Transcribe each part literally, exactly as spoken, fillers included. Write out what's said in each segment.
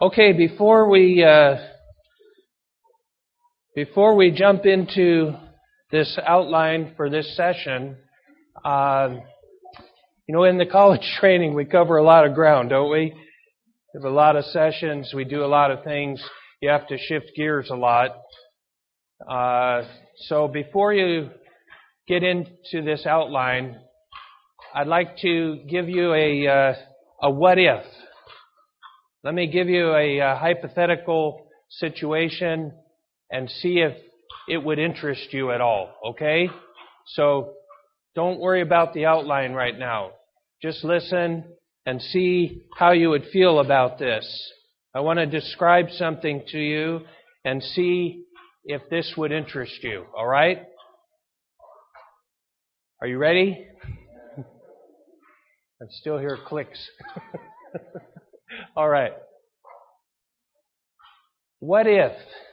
Okay, before we uh, before we jump into this outline for this session, uh, you know, in the college training we cover a lot of ground, don't we? We have a lot of sessions. We do a lot of things. You have to shift gears a lot. Uh, so before you get into this outline, I'd like to give you a uh, a what if. Let me give you a, a hypothetical situation and see if it would interest you at all, okay? So don't worry about the outline right now. Just listen and see how you would feel about this. I want to describe something to you and see if this would interest you, all right? Are you ready? I still hear clicks. All right. What if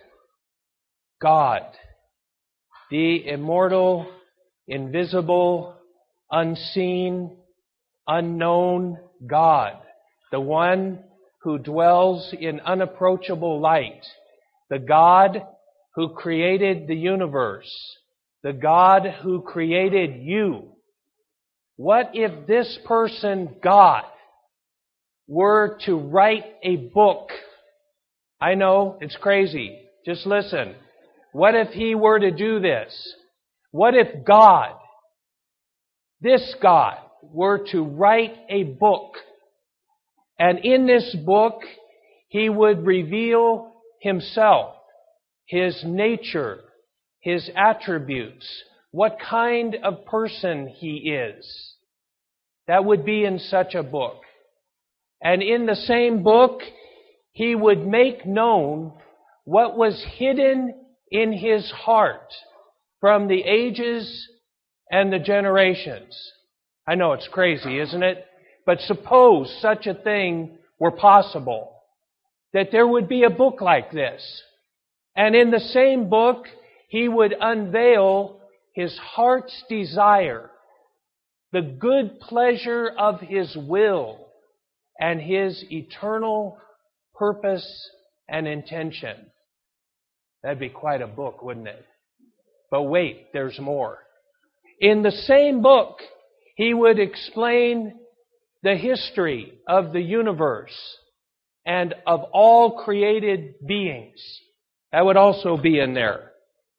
God, the immortal, invisible, unseen, unknown God, the one who dwells in unapproachable light, the God who created the universe, the God who created you, what if this person, God, were to write a book? I know, it's crazy. Just listen. What if he were to do this? What if God, this God, were to write a book? And in this book, he would reveal himself, his nature, his attributes, what kind of person he is. That would be in such a book. And in the same book, he would make known what was hidden in his heart from the ages and the generations. I know it's crazy, isn't it? But suppose such a thing were possible, that there would be a book like this. And in the same book, he would unveil his heart's desire, the good pleasure of his will, and his eternal purpose and intention. That'd be quite a book, wouldn't it? But wait, there's more. In the same book, he would explain the history of the universe and of all created beings. That would also be in there.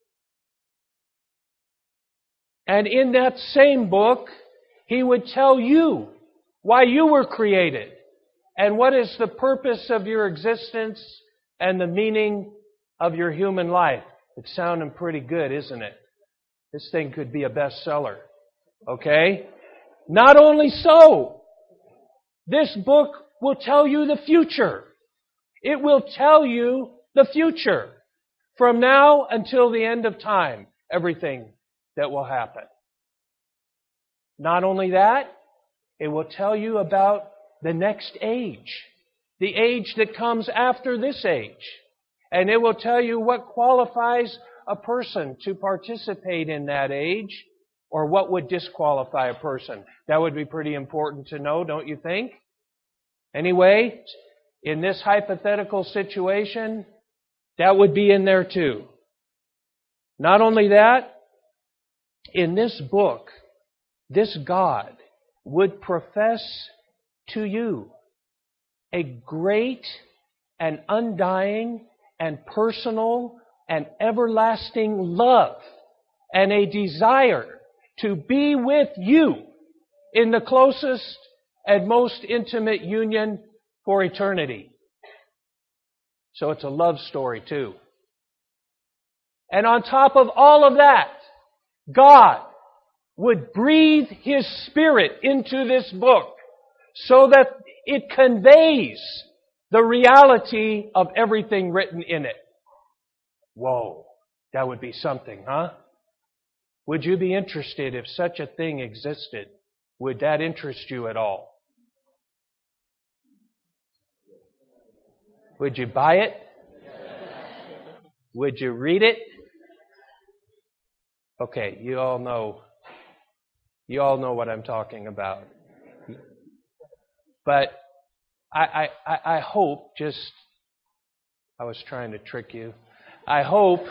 And in that same book, he would tell you why you were created and what is the purpose of your existence and the meaning of your human life. It's sounding pretty good, isn't it? This thing could be a bestseller. Okay? Not only so, this book will tell you the future. It will tell you the future. From now until the end of time, everything that will happen. Not only that, it will tell you about the next age, the age that comes after this age. And it will tell you what qualifies a person to participate in that age, or what would disqualify a person. That would be pretty important to know, don't you think? Anyway, in this hypothetical situation, that would be in there too. Not only that, in this book, this God would profess to you a great and undying and personal and everlasting love and a desire to be with you in the closest and most intimate union for eternity. So it's a love story too. And on top of all of that, God would breathe His Spirit into this book so that it conveys the reality of everything written in it. Whoa, that would be something, huh? Would you be interested if such a thing existed? Would that interest you at all? Would you buy it? Would you read it? Okay, you all know. You all know what I'm talking about. But I, I, I hope, just I was trying to trick you. I hope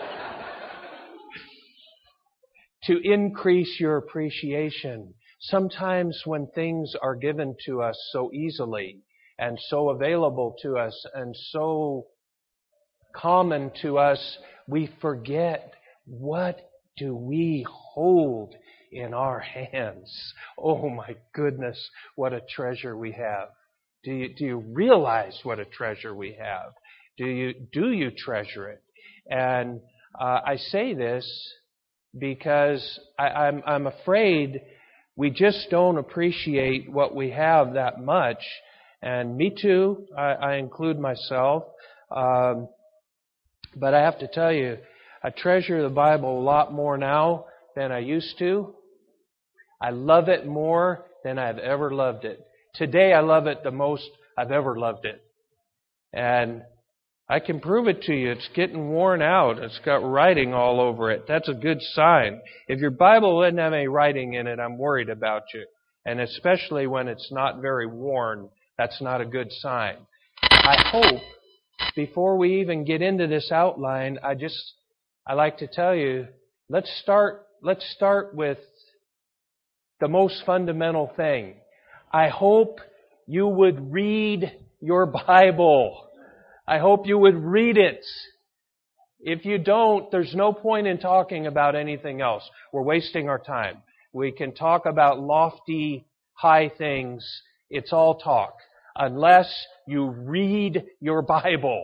to increase your appreciation. Sometimes when things are given to us so easily and so available to us and so common to us, we forget, what do we hold in our hands? Oh my goodness, what a treasure we have. Do you, do you realize what a treasure we have? Do you, do you treasure it? And uh, I say this because I, I'm, I'm afraid we just don't appreciate what we have that much. And me too, I, I include myself. Um, but I have to tell you, I treasure the Bible a lot more now than I used to. I love it more than I've ever loved it. Today I love it the most I've ever loved it. And I can prove it to you. It's getting worn out. It's got writing all over it. That's a good sign. If your Bible doesn't have any writing in it, I'm worried about you. And especially when it's not very worn, that's not a good sign. I hope, before we even get into this outline, I just, I like to tell you, let's start, let's start with the most fundamental thing. I hope you would read your Bible. I hope you would read it. If you don't, there's no point in talking about anything else. We're wasting our time. We can talk about lofty, high things. It's all talk. Unless you read your Bible.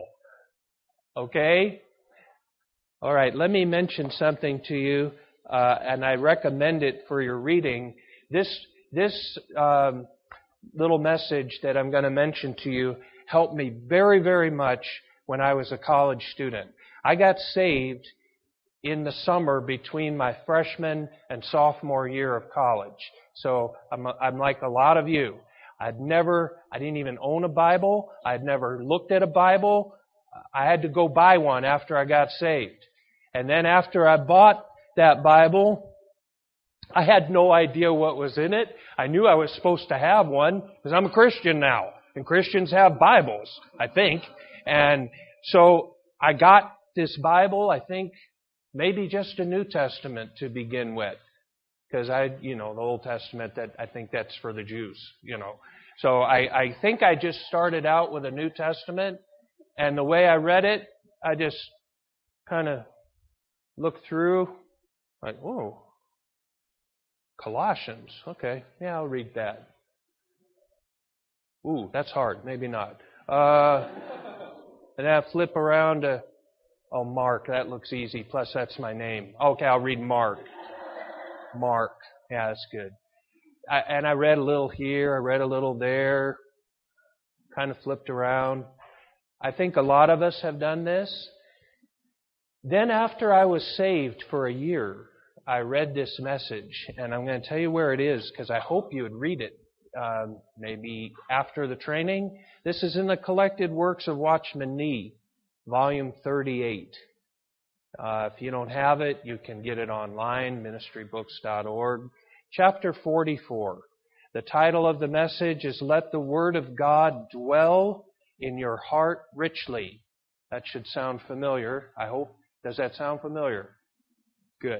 Okay? All right, let me mention something to you, uh, and I recommend it for your reading. This, this, um, little message that I'm going to mention to you helped me very, very much when I was a college student. I got saved in the summer between my freshman and sophomore year of college. So I'm, I'm like a lot of you. I'd never, I didn't even own a Bible. I'd never looked at a Bible. I had to go buy one after I got saved. And then after I bought that Bible, I had no idea what was in it. I knew I was supposed to have one because I'm a Christian now. And Christians have Bibles, I think. And so I got this Bible, I think maybe just a New Testament to begin with. Because I, you know, the Old Testament, that I think that's for the Jews, you know. So I, I think I just started out with a New Testament. And the way I read it, I just kind of looked through, like, whoa. Colossians. Okay, yeah, I'll read that. Ooh, that's hard. Maybe not. Uh, and then I flip around to, oh, Mark. That looks easy. Plus, that's my name. Okay, I'll read Mark. Mark. Yeah, that's good. I, and I read a little here. I read a little there. Kind of flipped around. I think a lot of us have done this. Then after I was saved for a year, I read this message, and I'm going to tell you where it is because I hope you would read it um, maybe after the training. This is in the Collected Works of Watchman Nee, volume thirty-eight. Uh, if you don't have it, you can get it online, ministry books dot org. Chapter forty-four. The title of the message is Let the Word of God Dwell in Your Heart Richly. That should sound familiar, I hope. Does that sound familiar? Good.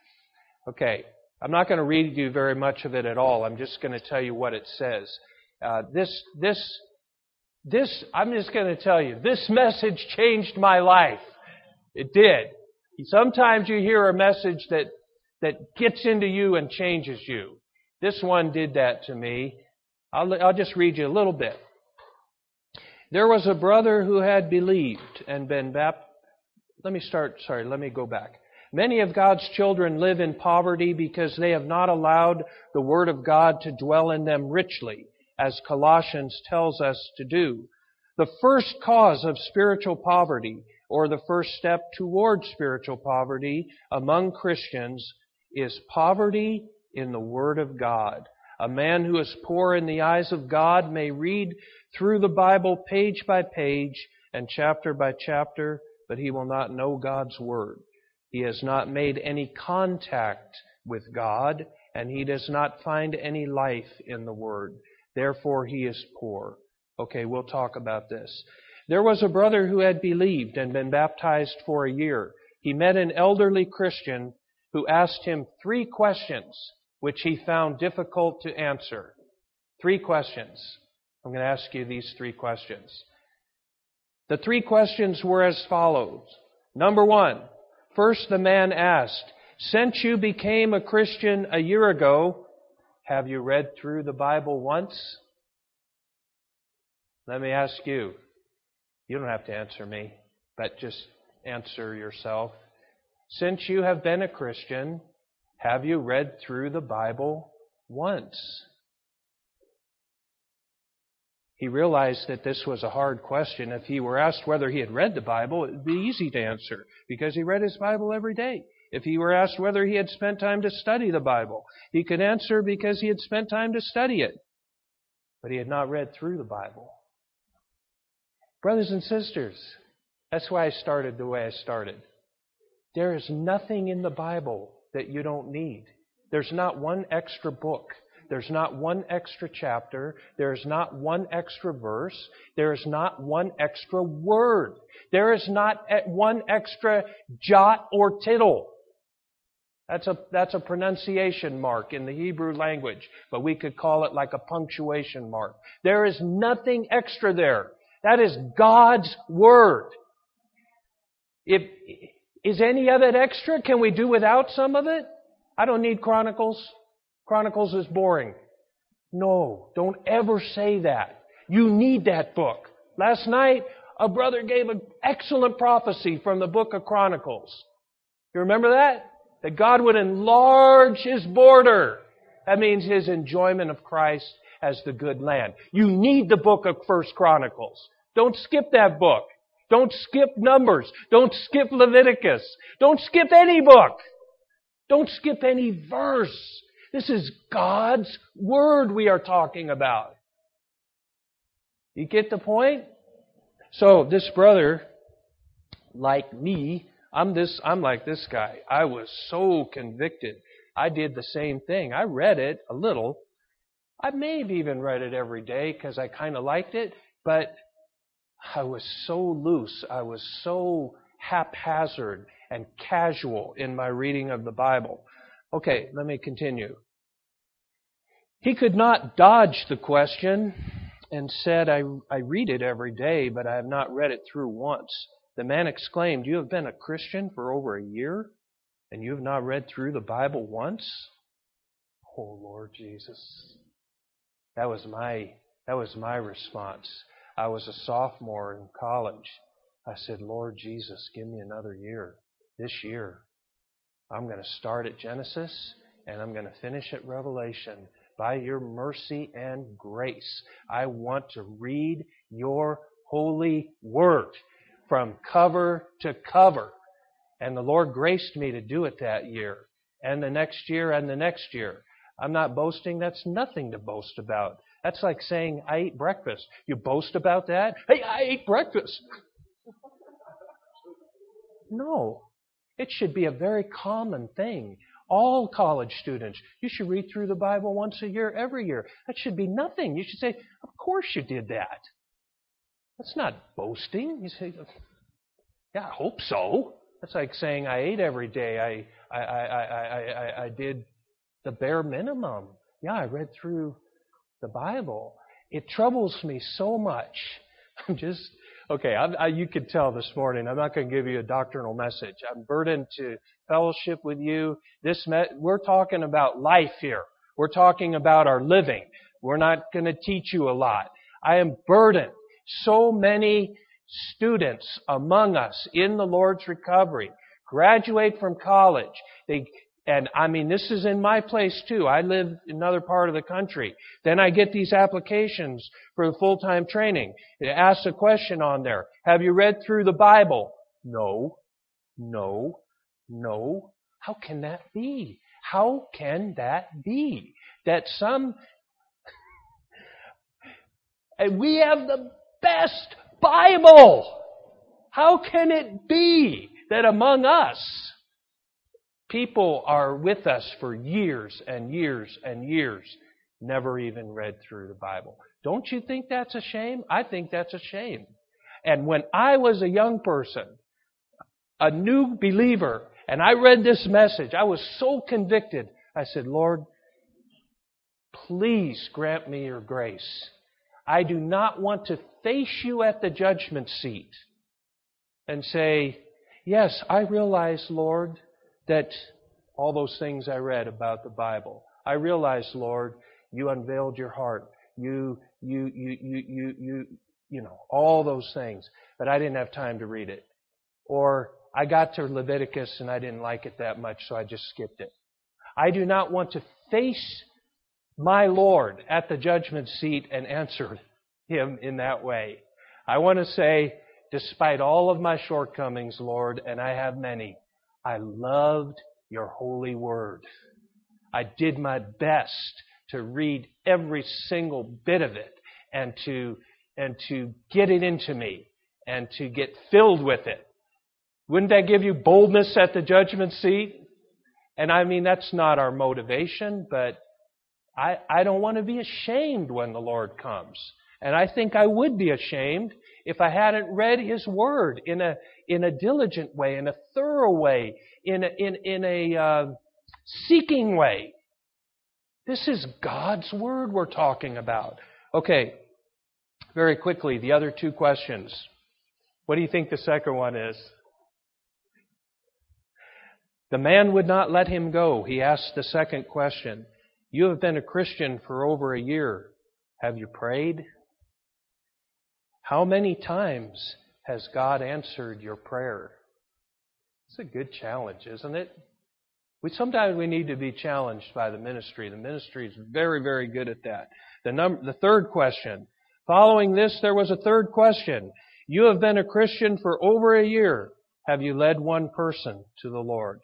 Okay, I'm not going to read you very much of it at all. I'm just going to tell you what it says. Uh, this, this, this, I'm just going to tell you, this message changed my life. It did. Sometimes you hear a message that, that gets into you and changes you. This one did that to me. I'll, I'll just read you a little bit. There was a brother who had believed and been baptized. Let me start, sorry, let me go back. Many of God's children live in poverty because they have not allowed the Word of God to dwell in them richly, as Colossians tells us to do. The first cause of spiritual poverty, or the first step toward spiritual poverty among Christians, is poverty in the Word of God. A man who is poor in the eyes of God may read through the Bible page by page and chapter by chapter, but he will not know God's Word. He has not made any contact with God, and he does not find any life in the Word. Therefore, he is poor. Okay, we'll talk about this. There was a brother who had believed and been baptized for a year. He met an elderly Christian who asked him three questions which he found difficult to answer. Three questions. I'm going to ask you these three questions. The three questions were as follows. Number one, first the man asked, "Since you became a Christian a year ago, have you read through the Bible once?" Let me ask you. You don't have to answer me, but just answer yourself. Since you have been a Christian, have you read through the Bible once? He realized that this was a hard question. If he were asked whether he had read the Bible, it would be easy to answer because he read his Bible every day. If he were asked whether he had spent time to study the Bible, he could answer because he had spent time to study it. But he had not read through the Bible. Brothers and sisters, that's why I started the way I started. There is nothing in the Bible that you don't need. There's not one extra book. There's not one extra chapter. There is not one extra verse. There is not one extra word. There is not one extra jot or tittle. That's a, that's a pronunciation mark in the Hebrew language, but we could call it like a punctuation mark. There is nothing extra there. That is God's Word. If, is any of it extra? Can we do without some of it? I don't need Chronicles. Chronicles is boring. No, don't ever say that. You need that book. Last night, a brother gave an excellent prophecy from the book of Chronicles. You remember that? That God would enlarge His border. That means His enjoyment of Christ as the good land. You need the book of First Chronicles. Don't skip that book. Don't skip Numbers. Don't skip Leviticus. Don't skip any book. Don't skip any verse. This is God's Word we are talking about. You get the point? So this brother, like me, I'm this. I'm like this guy. I was so convicted. I did the same thing. I read it a little. I may have even read it every day because I kind of liked it, but I was so loose. I was so haphazard and casual in my reading of the Bible. Okay, let me continue. He could not dodge the question and said, I, I read it every day, but I have not read it through once. The man exclaimed, "You have been a Christian for over a year, and you have not read through the Bible once?" Oh, Lord Jesus. That was my, that was my response. I was a sophomore in college. I said, "Lord Jesus, give me another year. This year, I'm going to start at Genesis, and I'm going to finish at Revelation. By your mercy and grace, I want to read your holy word from cover to cover." And the Lord graced me to do it that year, and the next year, and the next year. I'm not boasting. That's nothing to boast about. That's like saying, "I ate breakfast." You boast about that? "Hey, I ate breakfast." No. It should be a very common thing. All college students, you should read through the Bible once a year, every year. That should be nothing. You should say, "Of course you did that." That's not boasting. You say, "Yeah, I hope so." That's like saying, "I ate every day. I, I, I, I, I, I did the bare minimum." Yeah, I read through the Bible. It troubles me so much. I'm just, okay, I, I, you could tell this morning, I'm not going to give you a doctrinal message. I'm burdened to fellowship with you. This me- We're talking about life here. We're talking about our living. We're not going to teach you a lot. I am burdened. So many students among us in the Lord's recovery graduate from college. They And I mean, this is in my place too. I live in another part of the country. Then I get these applications for the full-time training. It asks a question on there. "Have you read through the Bible?" No. No. No. How can that be? How can that be? That some... And we have the best Bible! How can it be that among us people are with us for years and years and years, never even read through the Bible? Don't you think that's a shame? I think that's a shame. And when I was a young person, a new believer, and I read this message, I was so convicted. I said, Lord, please grant me your grace. I do not want to face you at the judgment seat and say, yes, I realize, Lord, that all those things I read about the Bible. I realize, Lord, you unveiled your heart. You, you, you, you, you, you, you know, all those things. But I didn't have time to read it. Or I got to Leviticus and I didn't like it that much, so I just skipped it. I do not want to face my Lord at the judgment seat and answer Him in that way. I want to say, despite all of my shortcomings, Lord, and I have many, I loved your holy word. I did my best to read every single bit of it and to, and to get it into me and to get filled with it. Wouldn't that give you boldness at the judgment seat? And I mean, that's not our motivation, but I, I don't want to be ashamed when the Lord comes. And I think I would be ashamed if I hadn't read His Word in a in a diligent way, in a thorough way, in a, in, in a uh, seeking way. This is God's Word we're talking about. Okay, very quickly, the other two questions. What do you think the second one is? The man would not let him go. He asked the second question. You have been a Christian for over a year. Have you prayed? How many times has God answered your prayer? It's a good challenge, isn't it? We sometimes we need to be challenged by the ministry. The ministry is very, very good at that. The number, the third question. Following this, there was a third question. You have been a Christian for over a year. Have you led one person to the Lord?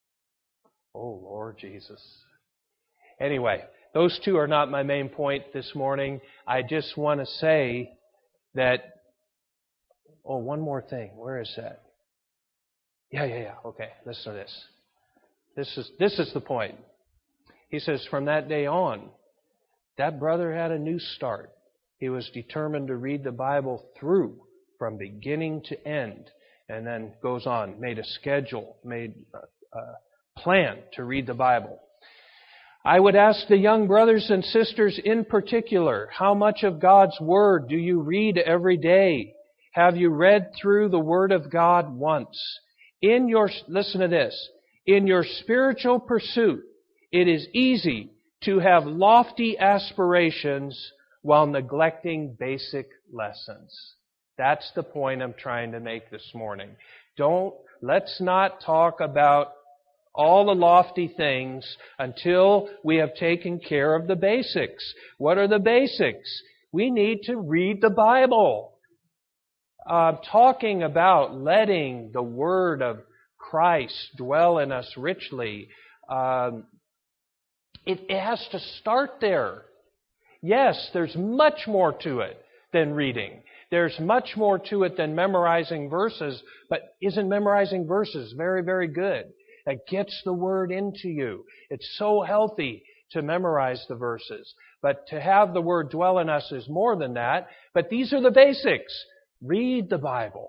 Oh, Lord Jesus. Anyway, those two are not my main point this morning. I just want to say that, oh, one more thing. Where is that? Yeah, yeah, yeah. Okay, listen to this. This is, this is the point. He says, from that day on, that brother had a new start. He was determined to read the Bible through from beginning to end. And then goes on, made a schedule, made a, a plan to read the Bible. I would ask the young brothers and sisters in particular, how much of God's Word do you read every day? Have you read through the Word of God once? In your, listen to this, in your spiritual pursuit, it is easy to have lofty aspirations while neglecting basic lessons. That's the point I'm trying to make this morning. Don't, let's not talk about all the lofty things until we have taken care of the basics. What are the basics? We need to read the Bible. Uh, talking about letting the Word of Christ dwell in us richly, um, it, it has to start there. Yes, there's much more to it than reading. There's much more to it than memorizing verses, but isn't memorizing verses very, very good? That gets the Word into you. It's so healthy to memorize the verses. But to have the Word dwell in us is more than that. But these are the basics. Read the Bible.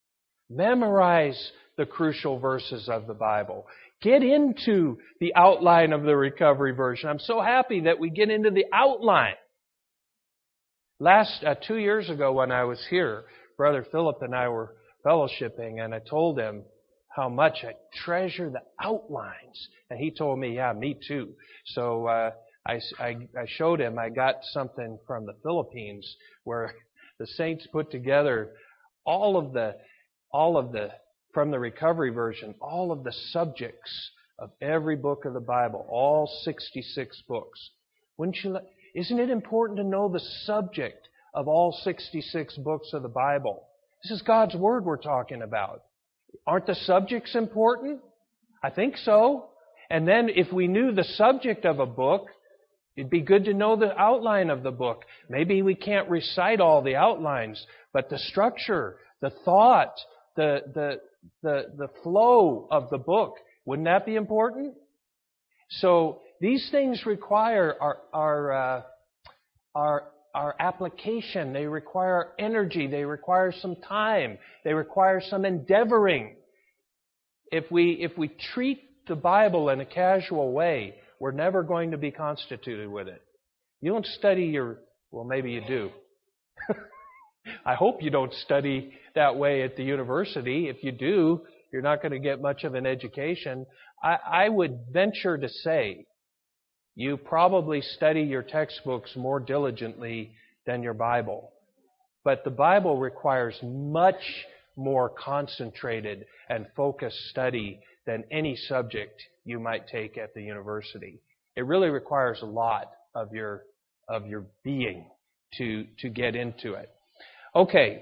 Memorize the crucial verses of the Bible. Get into the outline of the Recovery Version. I'm so happy that we get into the outline. Last, uh, two years ago when I was here, Brother Philip and I were fellowshipping, and I told him how much I treasure the outlines. And he told me, yeah, me too. So uh, I, I, I showed him, I got something from the Philippines where the saints put together all of the, all of the, from the Recovery Version, all of the subjects of every book of the Bible, all sixty-six books. Wouldn't you? Isn't it important to know the subject of all sixty-six books of the Bible? This is God's Word we're talking about. Aren't the subjects important? I think so. And then if we knew the subject of a book, it'd be good to know the outline of the book. Maybe we can't recite all the outlines, but the structure, the thought, the the the, the flow of the book, wouldn't that be important? So these things require our our uh, our are application. They require energy. They require some time. They require some endeavoring. If we, if we treat the Bible in a casual way, we're never going to be constituted with it. You don't study your, well, maybe you do. I hope you don't study that way at the university. If you do, you're not going to get much of an education. I, I would venture to say you probably study your textbooks more diligently than your Bible. But the Bible requires much more concentrated and focused study than any subject you might take at the university. It really requires a lot of your of your being to to get into it. Okay.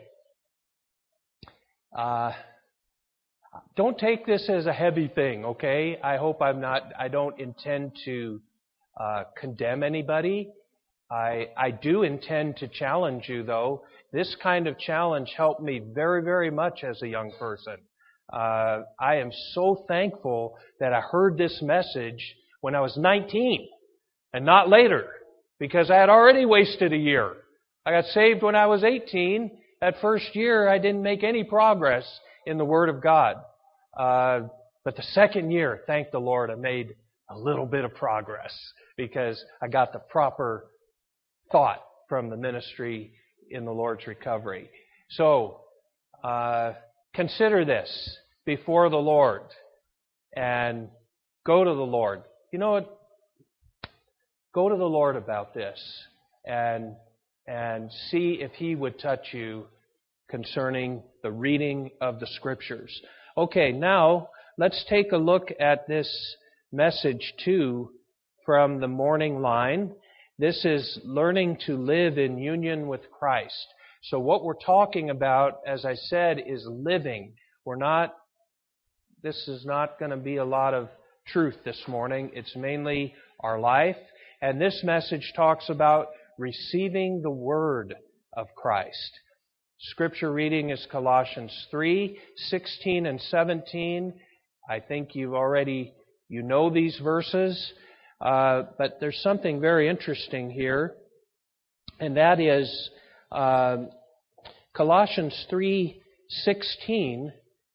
Uh, don't take this as a heavy thing, okay? I hope I'm not, I don't intend to uh, condemn anybody. I, I do intend to challenge you, though. This kind of challenge helped me very, very much as a young person. Uh, I am so thankful that I heard this message when I was nineteen and not later, because I had already wasted a year. I got saved when I was eighteen. That first year, I didn't make any progress in the Word of God. Uh, but the second year, thank the Lord, I made a little bit of progress because I got the proper thought from the ministry in the Lord's recovery. So, uh, consider this before the Lord and go to the Lord. You know what? Go to the Lord about this and and see if He would touch you concerning the reading of the Scriptures. Okay, now let's take a look at this message too from the morning line. This is learning to live in union with Christ. So what we're talking about, as I said, is living. We're not, this is not going to be a lot of truth this morning. It's mainly our life. And this message talks about receiving the Word of Christ. Scripture reading is Colossians three, sixteen and seventeen. I think you've already, you know these verses. Uh, but there's something very interesting here. And that is uh, Colossians three, sixteen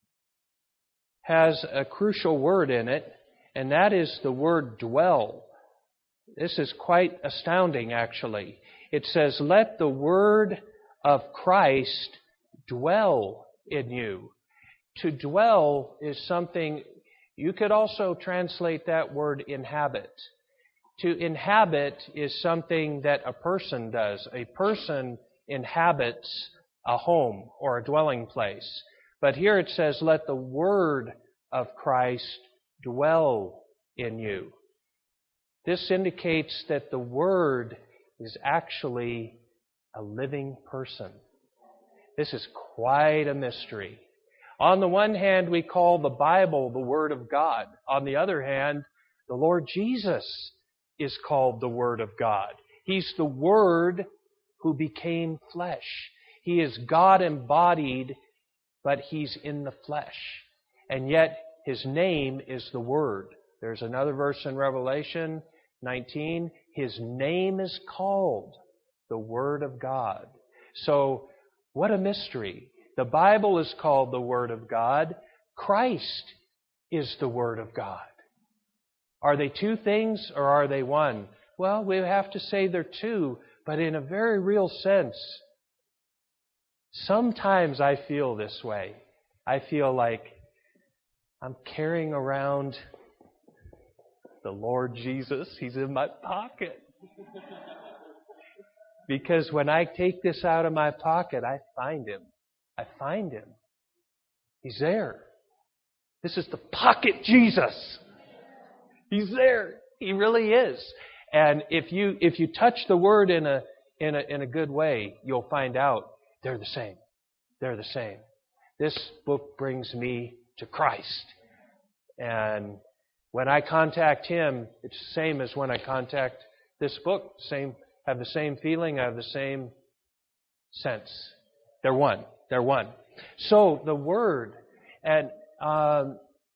has a crucial word in it. And that is the word dwell. This is quite astounding, actually. It says, let the word of Christ dwell in you. To dwell is something, you could also translate that word inhabit. To inhabit is something that a person does. A person inhabits a home or a dwelling place. But here it says, let the word of Christ dwell in you. This indicates that the Word is actually a living person. This is quite a mystery. On the one hand, we call the Bible the Word of God. On the other hand, the Lord Jesus is called the Word of God. He's the Word who became flesh. He is God embodied, but He's in the flesh. And yet, His name is the Word. There's another verse in Revelation nineteen. His name is called the Word of God. So, what a mystery. The Bible is called the Word of God. Christ is the Word of God. Are they two things or are they one? Well, we have to say they're two, but in a very real sense. Sometimes I feel this way. I feel like I'm carrying around the Lord Jesus. He's in my pocket. Because when I take this out of my pocket, I find Him. I find Him. He's there. This is the pocket Jesus. He's there. He really is. And if you if you touch the Word in a in a in a good way, you'll find out they're the same. They're the same. This book brings me to Christ. And when I contact Him, it's the same as when I contact this book. Same, have the same feeling, I have the same sense. They're one. They're one. So the Word, and um,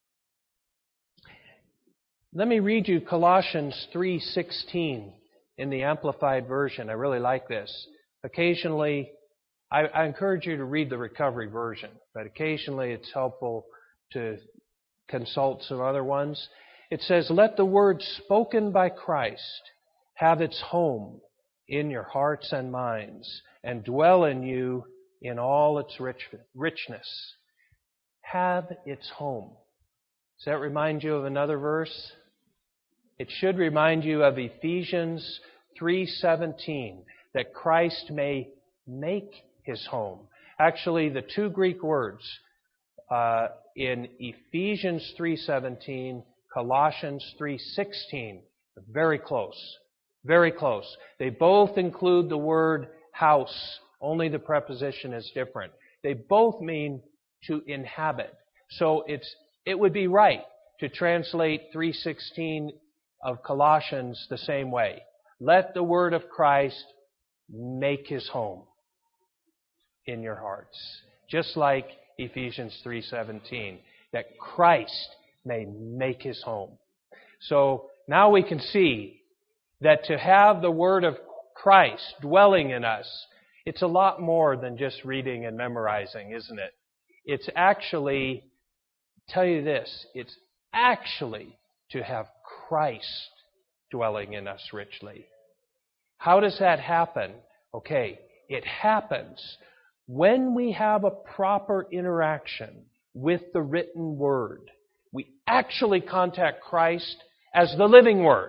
let me read you Colossians three sixteen in the Amplified Version. I really like this. Occasionally, I, I encourage you to read the Recovery Version, but occasionally it's helpful to consult some other ones. It says, let the word spoken by Christ have its home in your hearts and minds and dwell in you in all its rich, richness. Have its home. Does that remind you of another verse? It should remind you of Ephesians three seventeen, that Christ may make His home. Actually, the two Greek words uh, in Ephesians three seventeen, Colossians three sixteen, very close, very close. They both include the word house, only the preposition is different. They both mean to inhabit. So it's it would be right to translate three sixteen of Colossians the same way. Let the word of Christ make His home in your hearts. Just like Ephesians three seventeen, that Christ may make His home. So now we can see that to have the word of Christ dwelling in us, it's a lot more than just reading and memorizing, isn't it? It's actually, tell you this, it's actually to have Christ dwelling in us richly. How does that happen? Okay, it happens when we have a proper interaction with the written Word. We actually contact Christ as the living Word.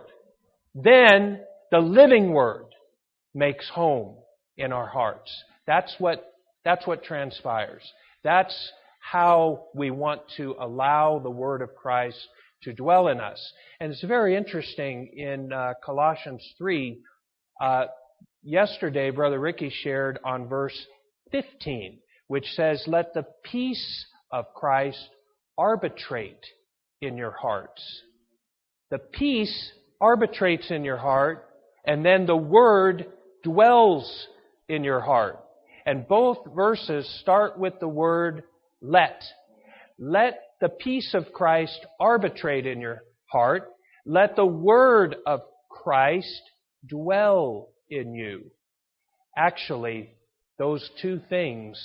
Then the living Word makes home in our hearts. That's what, that's what transpires. That's how we want to allow the Word of Christ to dwell in us. And it's very interesting in uh, Colossians three. Uh, yesterday, Brother Ricky shared on verse fifteen, which says, let the peace of Christ arbitrate in your hearts. The peace arbitrates in your heart, and then the Word dwells in your heart. And both verses start with the word let. Let the peace of Christ arbitrate in your heart. Let the Word of Christ dwell in you. Actually, those two things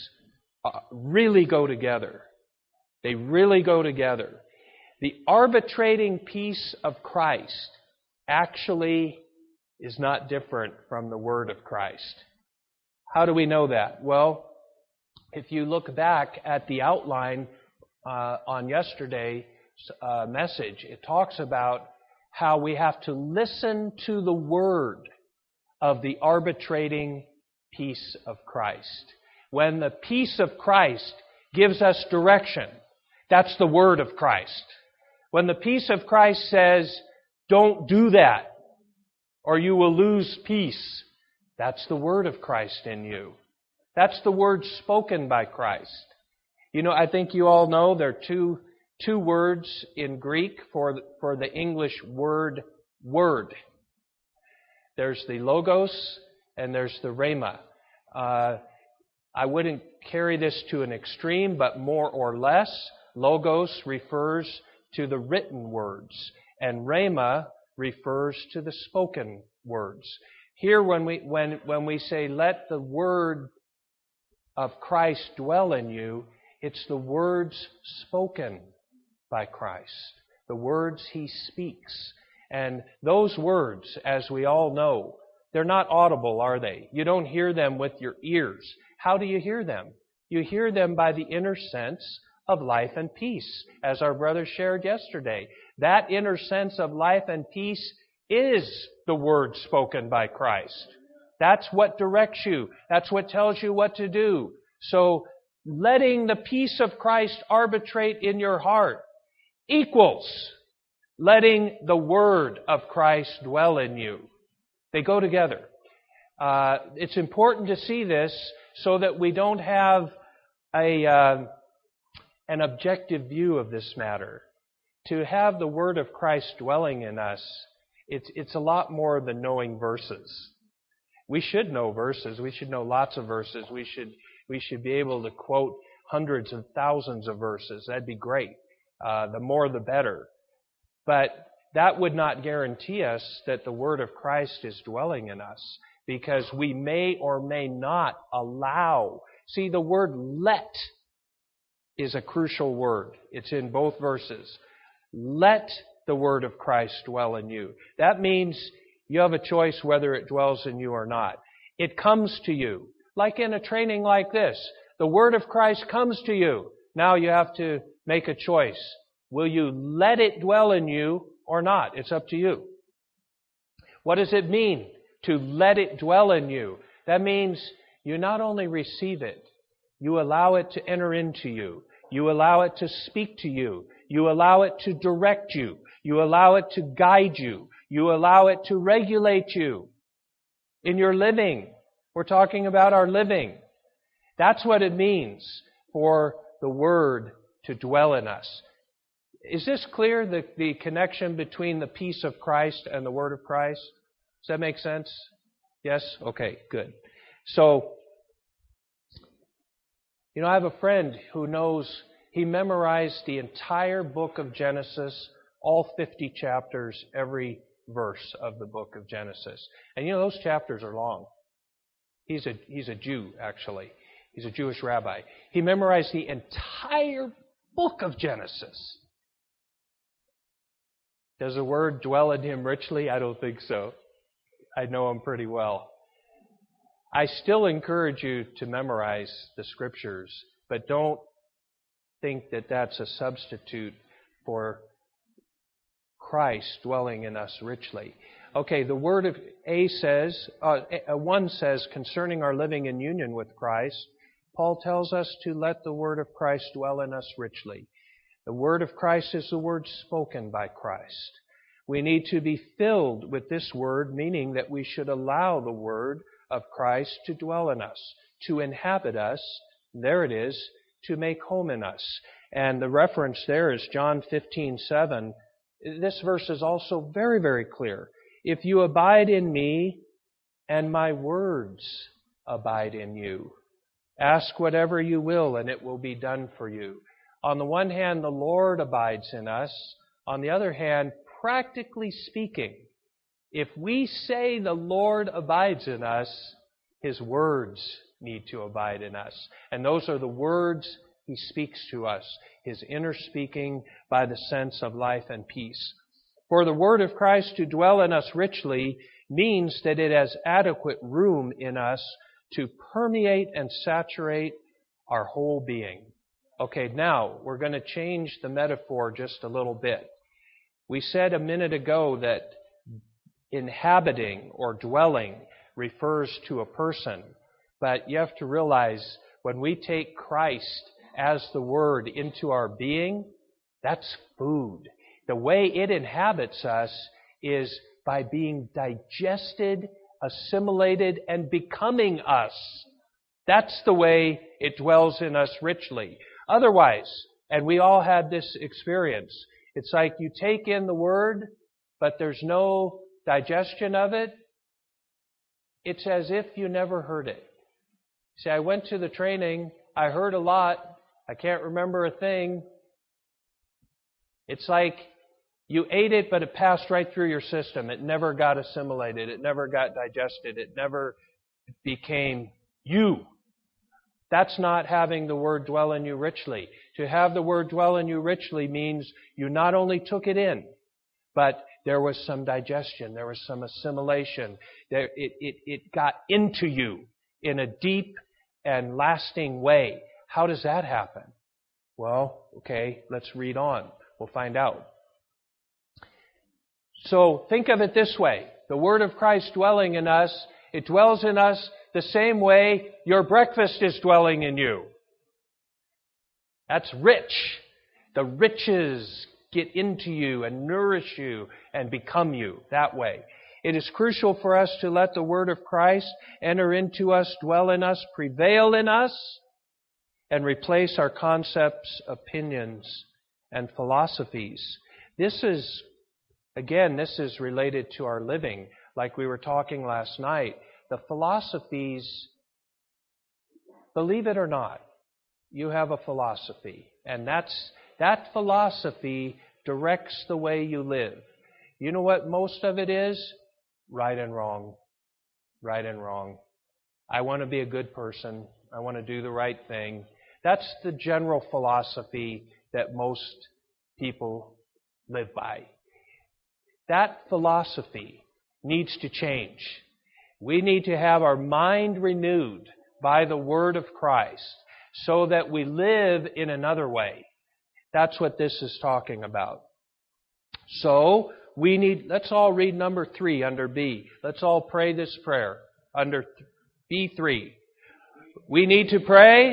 really go together. They really go together. The arbitrating peace of Christ actually is not different from the Word of Christ. How do we know that? Well, if you look back at the outline uh, on yesterday's uh, message, it talks about how we have to listen to the word of the arbitrating peace of Christ. When the peace of Christ gives us direction, that's the word of Christ. When the peace of Christ says, don't do that, or you will lose peace, that's the word of Christ in you. That's the word spoken by Christ. You know, I think you all know there are two, two words in Greek for, for the English word, word. There's the logos and there's the rhema. Uh, I wouldn't carry this to an extreme, but more or less, logos refers to the written words, and rhema refers to the spoken words. Here, when we when when we say, let the word of Christ dwell in you, it's the words spoken by Christ, the words He speaks. And those words, as we all know, they're not audible, are they? You don't hear them with your ears. How do you hear them? You hear them by the inner sense of life and peace, as our brother shared yesterday. That inner sense of life and peace is the word spoken by Christ. That's what directs you. That's what tells you what to do. So, letting the peace of Christ arbitrate in your heart equals letting the word of Christ dwell in you. They go together. Uh, it's important to see this so that we don't have a uh, an objective view of this matter. To have the word of Christ dwelling in us, it's it's a lot more than knowing verses. We should know verses. We should know lots of verses. We should we should be able to quote hundreds of thousands of verses. That'd be great. Uh, the more, the better. But that would not guarantee us that the word of Christ is dwelling in us. because we may or may not allow. See, the word let is a crucial word. It's in both verses. Let the word of Christ dwell in you. That means you have a choice whether it dwells in you or not. It comes to you. Like in a training like this, the word of Christ comes to you. Now you have to make a choice. Will you let it dwell in you or not? It's up to you. What does it mean to let it dwell in you? That means you not only receive it, you allow it to enter into you. You allow it to speak to you. You allow it to direct you. You allow it to guide you. You allow it to regulate you in your living. We're talking about our living. That's what it means for the Word to dwell in us. Is this clear, the, the connection between the peace of Christ and the Word of Christ? Does that make sense? Yes? Okay, good. So, you know, I have a friend who knows, he memorized the entire book of Genesis, all fifty chapters, every verse of the book of Genesis. And you know, those chapters are long. He's a, he's a Jew, actually. He's a Jewish rabbi. He memorized the entire book of Genesis. Does the Word dwell in him richly? I don't think so. I know him pretty well. I still encourage you to memorize the Scriptures, but don't think that that's a substitute for Christ dwelling in us richly. Okay, the word of A says, uh, one says, concerning our living in union with Christ, Paul tells us to let the word of Christ dwell in us richly. The word of Christ is the word spoken by Christ. We need to be filled with this word, meaning that we should allow the word of Christ to dwell in us, to inhabit us. There it is, to make home in us. And the reference there is John fifteen seven. This verse is also very, very clear. If you abide in me and my words abide in you, ask whatever you will and it will be done for you. On the one hand, the Lord abides in us. On the other hand, practically speaking, if we say the Lord abides in us, His words need to abide in us. And those are the words He speaks to us, His inner speaking by the sense of life and peace. For the word of Christ to dwell in us richly means that it has adequate room in us to permeate and saturate our whole being. Okay, now we're going to change the metaphor just a little bit. We said a minute ago that inhabiting or dwelling refers to a person. But you have to realize when we take Christ as the Word into our being, that's food. The way it inhabits us is by being digested, assimilated, and becoming us. That's the way it dwells in us richly. Otherwise, and we all had this experience, it's like you take in the Word, but there's no digestion of it. It's as if you never heard it. See, I went to the training, I heard a lot, I can't remember a thing. It's like you ate it, but it passed right through your system. It never got assimilated. It never got digested. It never became you. That's not having the Word dwell in you richly. To have the Word dwell in you richly means you not only took it in, but there was some digestion. There was some assimilation. There, it, it, it got into you in a deep and lasting way. How does that happen? Well, okay, let's read on. We'll find out. So think of it this way. The Word of Christ dwelling in us, it dwells in us the same way your breakfast is dwelling in you. That's rich. The riches get into you and nourish you and become you that way. It is crucial for us to let the Word of Christ enter into us, dwell in us, prevail in us, and replace our concepts, opinions, and philosophies. This is, again, this is related to our living. Like we were talking last night, the philosophies, believe it or not, you have a philosophy. And that's that philosophy directs the way you live. You know what most of it is? Right and wrong. right and wrong. I want to be a good person. I want to do the right thing. That's the general philosophy that most people live by. That philosophy needs to change. We need to have our mind renewed by the Word of Christ so that we live in another way. That's what this is talking about. So, we need, let's all read number three under B. Let's all pray this prayer under B three. We need to pray.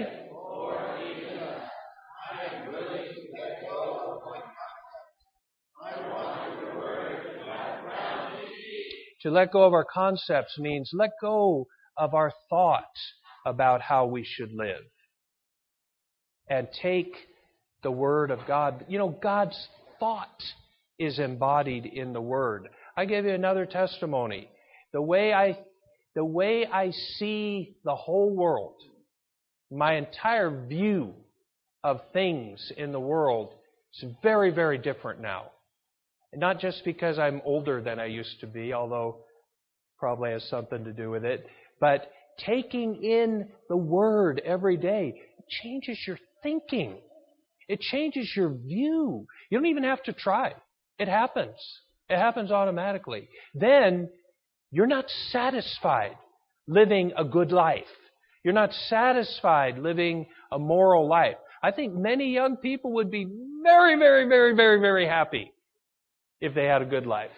To let go of our concepts means let go of our thoughts about how we should live. And take the Word of God. You know, God's thought is embodied in the Word. I give you another testimony. The way I, the way I see the whole world, my entire view of things in the world is very, very different now. Not just because I'm older than I used to be, although probably has something to do with it, but taking in the Word every day changes your thinking. It changes your view. You don't even have to try. It happens. It happens automatically. Then you're not satisfied living a good life. You're not satisfied living a moral life. I think many young people would be very, very, very, very, very happy if they had a good life.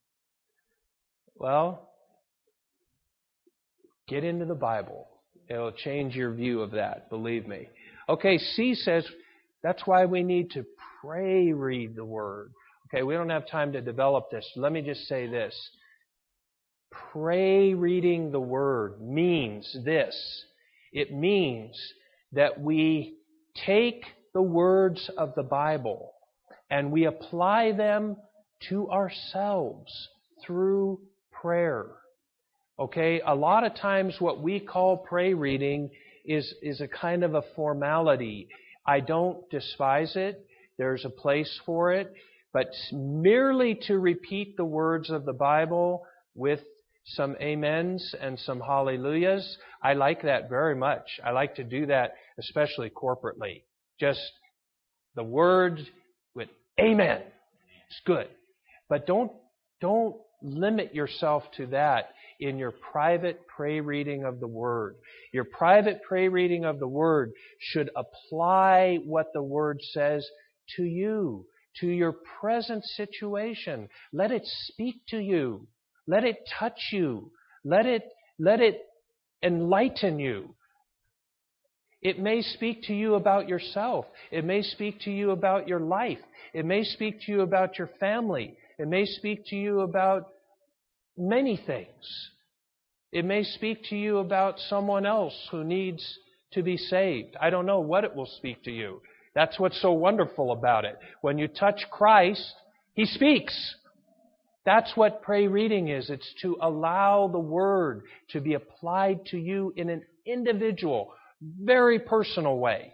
Well, get into the Bible. It'll change your view of that, believe me. Okay, C says that's why we need to pray read the Word. Okay, we don't have time to develop this. Let me just say this. Pray reading the Word means this. It means that we take the words of the Bible and we apply them to ourselves through prayer. Okay, a lot of times what we call pray reading is, is a kind of a formality. I don't despise it. There's a place for it. But merely to repeat the words of the Bible with some amens and some hallelujahs, I like that very much. I like to do that, especially corporately. Just the word with amen. It's good. But don't, don't limit yourself to that in your private pray reading of the Word. Your private pray reading of the Word should apply what the Word says to you, to your present situation. Let it speak to you. Let it touch you. Let it, let it enlighten you. It may speak to you about yourself. It may speak to you about your life. It may speak to you about your family. It may speak to you about many things. It may speak to you about someone else who needs to be saved. I don't know what it will speak to you. That's what's so wonderful about it. When you touch Christ, He speaks. That's what pray reading is. It's to allow the Word to be applied to you in an individual, very personal way.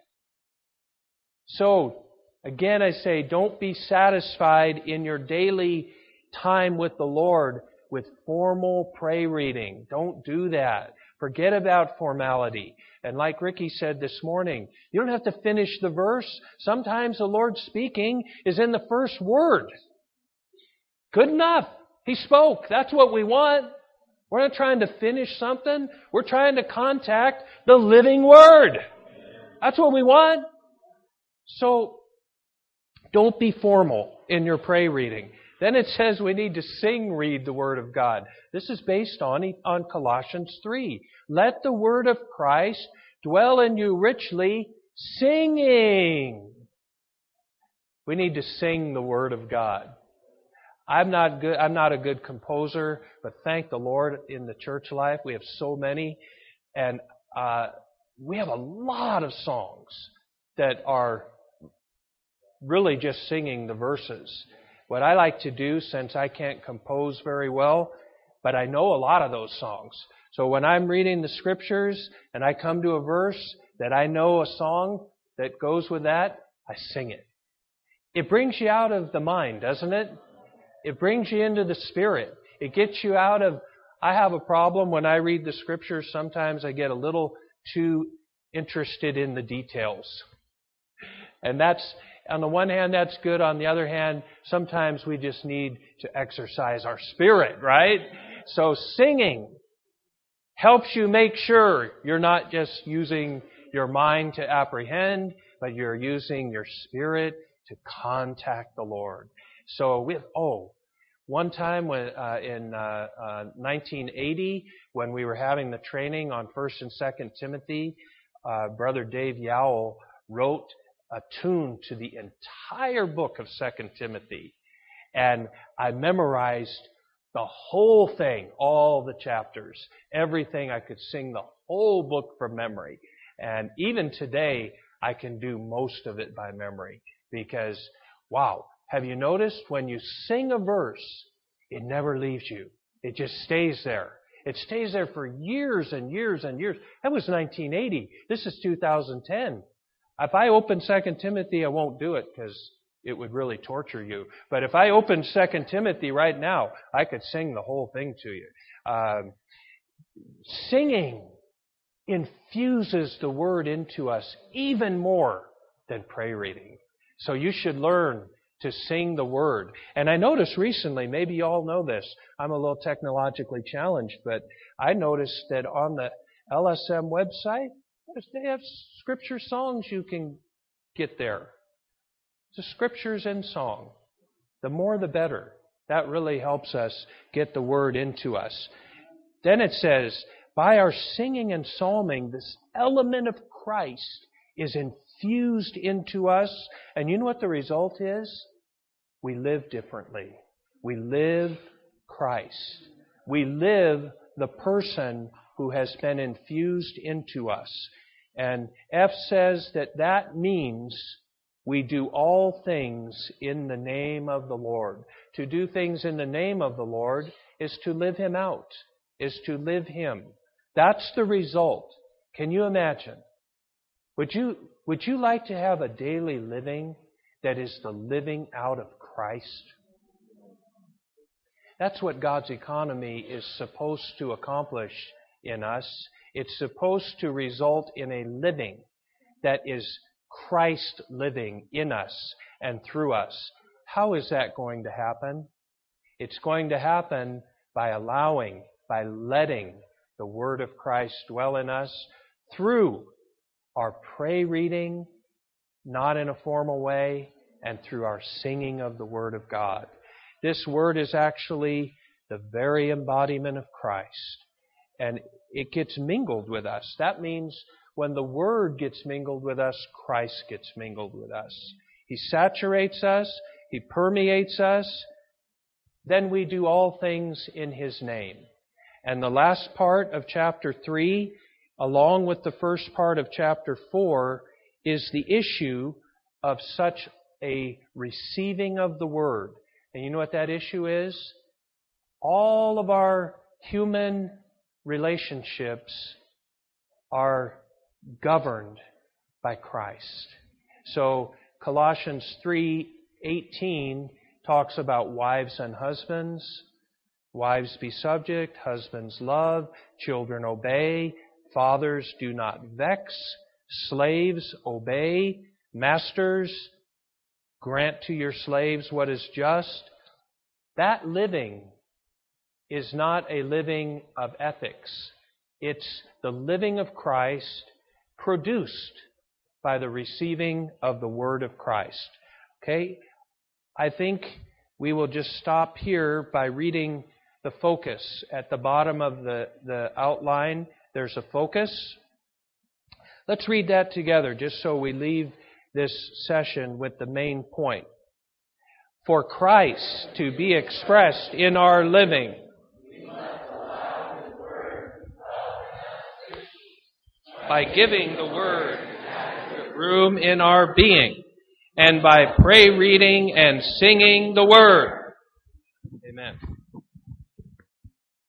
So, again, I say, don't be satisfied in your daily time with the Lord with formal pray reading. Don't do that. Forget about formality. And like Ricky said this morning, you don't have to finish the verse. Sometimes the Lord speaking is in the first word. Good enough. He spoke. That's what we want. We're not trying to finish something. We're trying to contact the living Word. That's what we want. So, don't be formal in your pray reading. Then it says we need to sing read the Word of God. This is based on, on Colossians three. Let the Word of Christ dwell in you richly, singing. We need to sing the Word of God. I'm not good. I'm not a good composer, but thank the Lord in the church life we have so many, and uh, we have a lot of songs that are really just singing the verses. What I like to do, since I can't compose very well, but I know a lot of those songs. So when I'm reading the Scriptures and I come to a verse that I know a song that goes with that, I sing it. It brings you out of the mind, doesn't it? It brings you into the Spirit. It gets you out of I have a problem when I read the Scriptures. Sometimes I get a little too interested in the details. And that's, on the one hand, that's good. On the other hand, sometimes we just need to exercise our spirit, right? So singing helps you make sure you're not just using your mind to apprehend, but you're using your spirit to contact the Lord. So with, oh, one time when uh, in uh, uh, nineteen eighty, when we were having the training on First and Second Timothy, uh, Brother Dave Yowell wrote a tune to the entire book of Second Timothy. And I memorized the whole thing, all the chapters, everything. I could sing the whole book from memory. And even today, I can do most of it by memory. Because, wow, have you noticed when you sing a verse, it never leaves you. It just stays there. It stays there for years and years and years. That was nineteen eighty. This is two thousand ten. If I open Second Timothy, I won't do it because it would really torture you. But if I open Second Timothy right now, I could sing the whole thing to you. Um, singing infuses the Word into us even more than prayer reading. So you should learn to sing the Word. And I noticed recently, maybe you all know this, I'm a little technologically challenged, but I noticed that on the L S M website, they have Scripture songs you can get there. The Scriptures in song. The more the better. That really helps us get the Word into us. Then it says, by our singing and psalming, this element of Christ is infused into us. And you know what the result is? We live differently. We live Christ. We live the person who has been infused into us. And F says that that means we do all things in the name of the Lord. To do things in the name of the Lord is to live Him out, is to live Him. That's the result. Can you imagine? Would you, would you like to have a daily living that is the living out of Christ? That's what God's economy is supposed to accomplish in us. It's supposed to result in a living that is Christ living in us and through us. How is that going to happen? It's going to happen by allowing, by letting the Word of Christ dwell in us through our pray reading, not in a formal way, and through our singing of the Word of God. This Word is actually the very embodiment of Christ. And it gets mingled with us. That means when the Word gets mingled with us, Christ gets mingled with us. He saturates us. He permeates us. Then we do all things in His name. And the last part of chapter three, along with the first part of chapter four, is the issue of such a receiving of the Word. And you know what that issue is? All of our human relationships are governed by Christ. So Colossians three eighteen talks about wives and husbands. Wives be subject, husbands love, children obey, fathers do not vex, slaves obey, masters grant to your slaves what is just. That living is not a living of ethics. It's the living of Christ produced by the receiving of the Word of Christ. Okay? I think we will just stop here by reading the focus. At the bottom of the, the outline, there's a focus. Let's read that together just so we leave this session with the main point. For Christ to be expressed in our living, by giving the Word room in our being, and by pray reading and singing the Word. Amen.